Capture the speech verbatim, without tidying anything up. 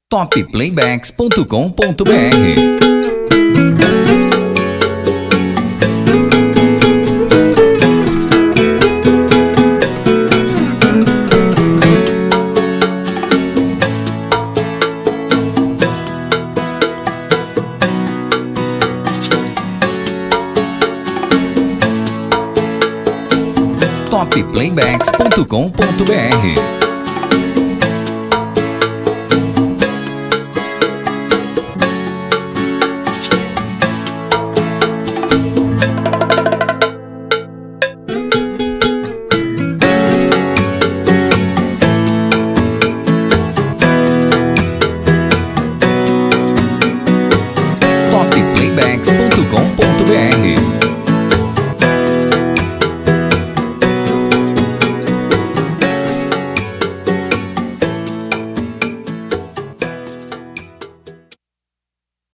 top playbacks ponto com ponto br. top playbacks ponto com ponto br. top playbacks ponto com ponto br.